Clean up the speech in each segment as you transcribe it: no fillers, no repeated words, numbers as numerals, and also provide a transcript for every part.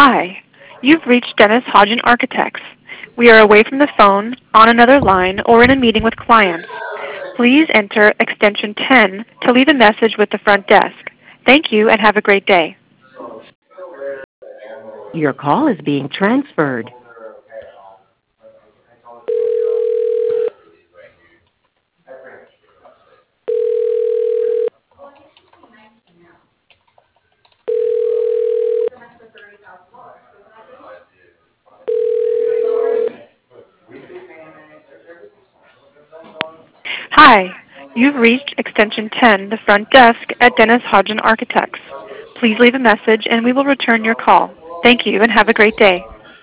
Hi, you've reached Dennis Hodgen Architects. We are away from the phone, on another line, or in a meeting with clients. Please enter extension 10 to leave a message with the front desk. Thank you and have a great day. Your call is being transferred. Hi, you've reached extension 10, the front desk at Dennis Hodgen Architects. Please leave a message and we will return your call. Thank you and have a great day.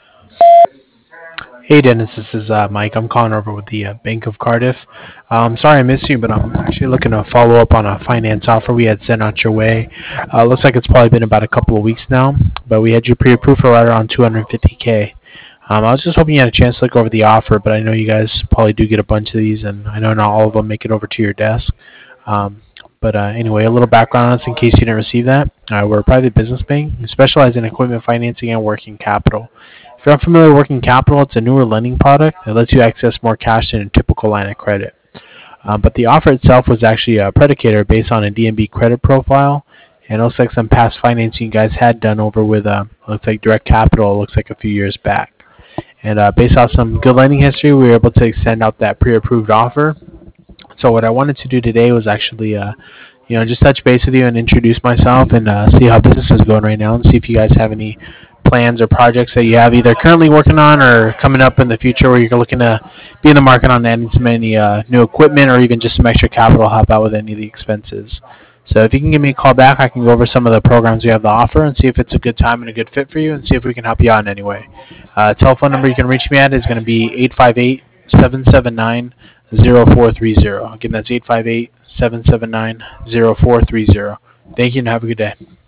Hey Dennis, this is Mike. I'm calling over with the Bank of Cardiff. Sorry I missed you, but I'm actually looking to follow up on a finance offer we had sent out your way. Looks like it's probably been about a couple of weeks now, but we had you pre-approved for right around 250K. I was just hoping you had a chance to look over the offer, but I know you guys probably do get a bunch of these, and I know not all of them make it over to your desk. But anyway, a little background on us in case you didn't receive that. We're a private business bank. We specialize in equipment financing and working capital. If you're unfamiliar with working capital, it's a newer lending product that lets you access more cash than a typical line of credit. But the offer itself was actually a predicator based on a DNB credit profile, and it looks like some past financing you guys had done over with, looks like Direct Capital, it looks like a few years back. And based off some good lending history, we were able to extend out that pre-approved offer. So what I wanted to do today was actually, just touch base with you and introduce myself and see how business is going right now and see if you guys have any plans or projects that you have either currently working on or coming up in the future where you're looking to be in the market on adding some any new equipment or even just some extra capital to help out with any of the expenses. So if you can give me a call back, I can go over some of the programs we have to offer and see if it's a good time and a good fit for you and see if we can help you out in any way. Telephone number you can reach me at is going to be 858-779-0430. Again, that's 858-779-0430. Thank you and have a good day.